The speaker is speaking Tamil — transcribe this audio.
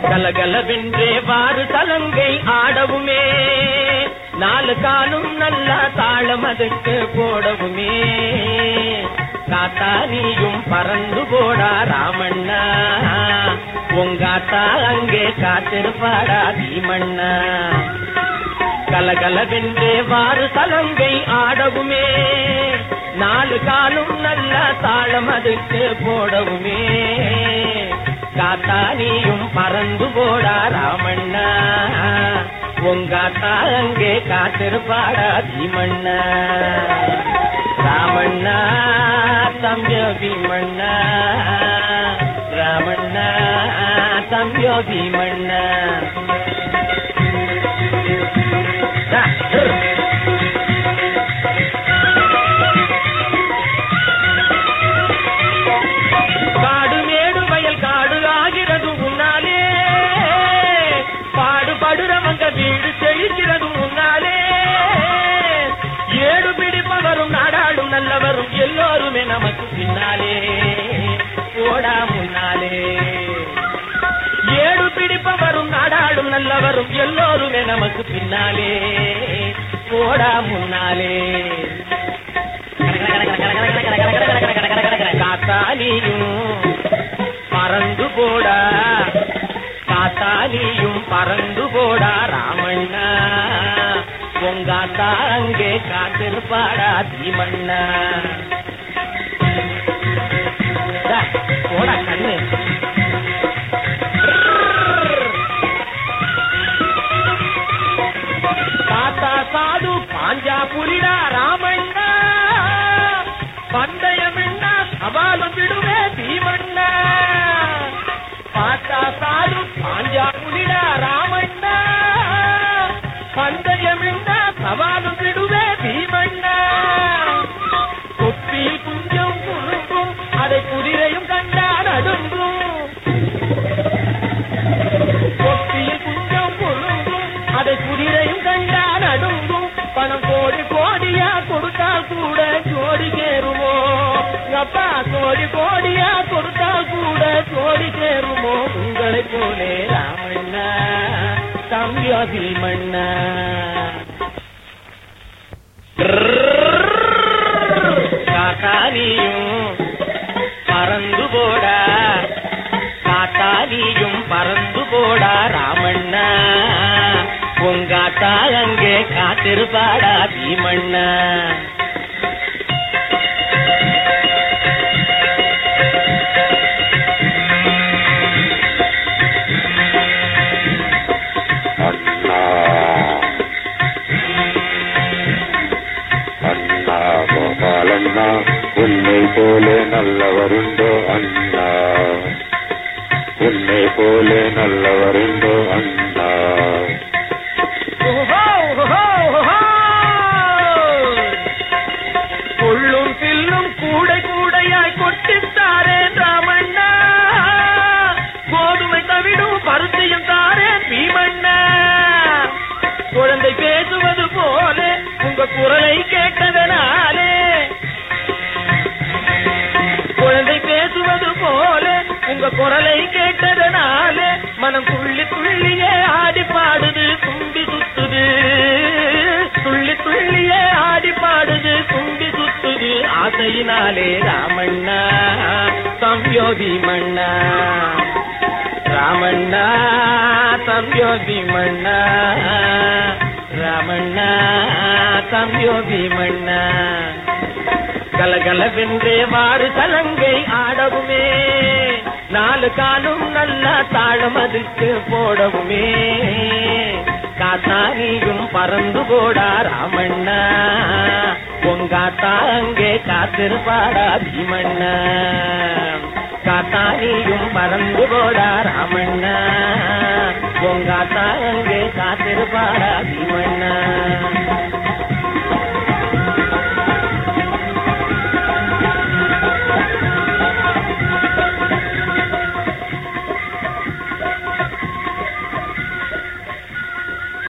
கலகலவென்றே வாறு தலங்கை ஆடவுமே, நாலு காலும் நல்ல தாளம் அதுக்கு போடவுமே. காத்தானியும் பறந்து போடா ராமண்ணா, உங்காத்தா அங்கே காத்திருப்பாடா பீமண்ணா. கலகலவென்றே வாறு தலங்கை ஆடவுமே, நாலு காலும் நல்ல தாளம் அதுக்கு போடவுமே. காத்தானியும் பறந்து போடா ராமண்ணா, உங்காத்தா அங்கே காத்திருப்பாடா பீமண்ணா. ராமண்ணா தம்பியோ பீமண்ணா, ராமண்ணா தம்பியோ பீமண்ணா. காடு மேடு வயல் காடு ஆகிறது முன்னாலே, பாடுபடுறவங்க வீடு செழிக்கிறது முன்னாலே. ஏடு பிடிப்பவரும் நாடாளும் நல்லவரும் எல்லோருமே நமக்கு பின்னாலே, போடா முன்னாலே. ஏடு பிடிப்பவரும் நாடாளும் நல்லவரும் எல்லோருமே நமக்கு பின்னாலே, போடா முன்னாலே. காத்தானியும் பறந்து போடா, காத்தானியும் பறந்து போடா ராமண்ணா, உங்காத்தா அங்கே காத்திருப்பாடா பீமண்ணா. போடா கண்ணு. தாத்தா சாது பாஞ்சா புலிடா ராமண்ணா, பந்தயம் என்ன சவாலும் விடுவே பீமண்ணா. தாத்தா சாது பாஞ்சா புலிடா ராமண்ணா, பந்தயம் என்ன சவாலும் விடுவே பீமண்ணா. கொப்பியில் குஞ்சம் குறும்பும் அதை குதிரையும் கண்டா நடுங்கும். கொப்பியில் குஞ்சம் குறும்பும் அதை குதிரையும் கண்டா நடுங்கும். பணம் கோடி கோடியா கொடுத்தால் கூட ஜோடி சேருமோ அப்பா, கோடி கோடியா கொடுத்தால் கூட ஜோடி சேருமோ. உங்களை போலே ராமண்ணா தம்பியோ பீமண்ணா. காத்தானியும் பறந்து போடா, காத்தானியும் பறந்து போடா ராமண்ணா, உங்காத்தா அங்கே காத்திருப்பாடா பீமண்ணா. கோபாலண்ணா உன்னை போலே நல்லவருண்டோ அண்ணா, உன்னை போலே நல்லவருண்டோ அண்ணா. கொள்ளும் பில்லும் கூடை கூடையாய் கொட்டித்தாரே ராமண்ணா, கோதுமை தவிடும் பருத்தியும் தாரே பீமண்ணா. குழந்தை பேசுவது போல உங்க குரலை கேட்டதனாலே, குழந்தை பேசுவது போல உங்க குரலை கேட்டதனாலே, மனம் துள்ளி துள்ளியே ஆடி பாடுது தும்பி சுத்துது. துள்ளி துள்ளியே ஆடி பாடுது தும்பி சுத்துது ஆசையினாலே ராமண்ணா தம்பியோ பீமண்ணா. ராமண்ணா தம்பியோ பீமண்ணா, ராமண்ணா தம்பியோ பீமண்ணா. கலகலவென்றே வாறு தலங்கை ஆடவுமே, நாலு காலும் நல்ல தாளம் அதுக்கு போடவுமே. காத்தானியும் பறந்து போடா ராமண்ணா, உங்காத்தா அங்கே காத்திருப்பாடா பீமண்ணா. காத்தானியும் பறந்து போடா ராமண்ணா, உங்காத்தா அங்கே காத்திருப்பாடா பீமண்ணா.